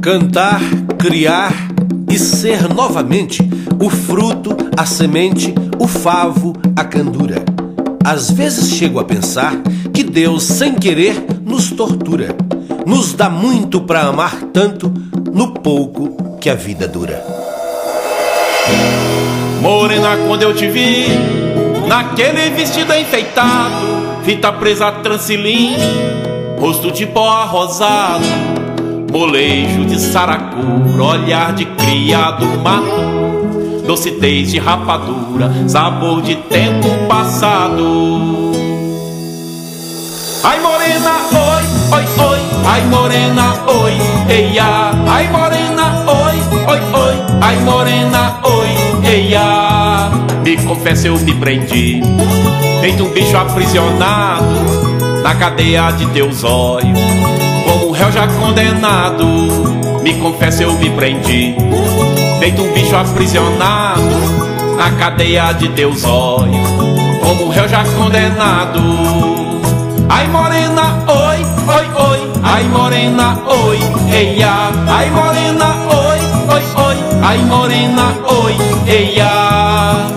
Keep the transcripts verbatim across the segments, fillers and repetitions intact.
Cantar, criar e ser novamente o fruto, a semente, o favo, a candura. Às vezes chego a pensar que Deus, sem querer, nos tortura. Nos dá muito pra amar tanto no pouco que a vida dura. Morena, quando eu te vi, naquele vestido enfeitado, fita presa transilim, rosto de pó arrosado, molejo de saracura, olhar de criado mato, docidez de rapadura, sabor de tempo passado. Ai morena, oi, oi, oi, ai morena, oi, eia, ai morena, oi, oi, oi, ai morena, oi, eia. Me confessa, eu me prendi, feito um bicho aprisionado na cadeia de teus olhos, como réu já condenado. Me confessa, eu me prendi, feito um bicho aprisionado na cadeia de teus olhos, como réu já condenado. Ai morena, oi, oi, oi, ai morena, oi, eia, ai morena, oi, oi, oi, ai morena, oi, eia.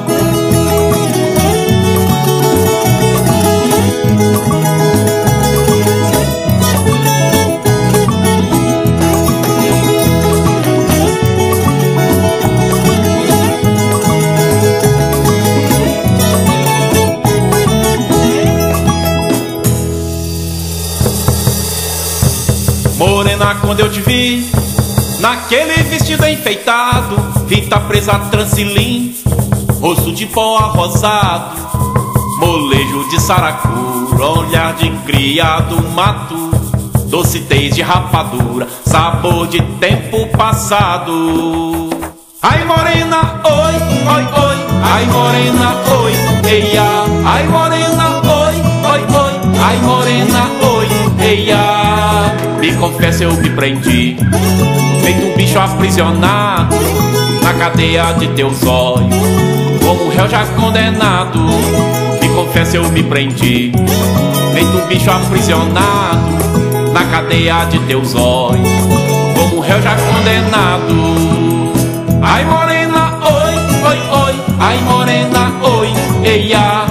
Morena, quando eu te vi, naquele vestido enfeitado, fita presa transilim, rosto de pó arrosado, molejo de saracura, olhar de criado mato, docidez de rapadura, sabor de tempo passado. Ai morena, oi, oi, oi, ai morena, oi, eia, ai morena, oi, oi, oi, ai morena, oi, eia. Me confessa, eu me prendi, feito um bicho aprisionado na cadeia de teus olhos, como réu já condenado. Me confessa, eu me prendi, feito um bicho aprisionado na cadeia de teus olhos, como réu já condenado. Ai morena, oi, oi, oi, ai morena, oi, eia,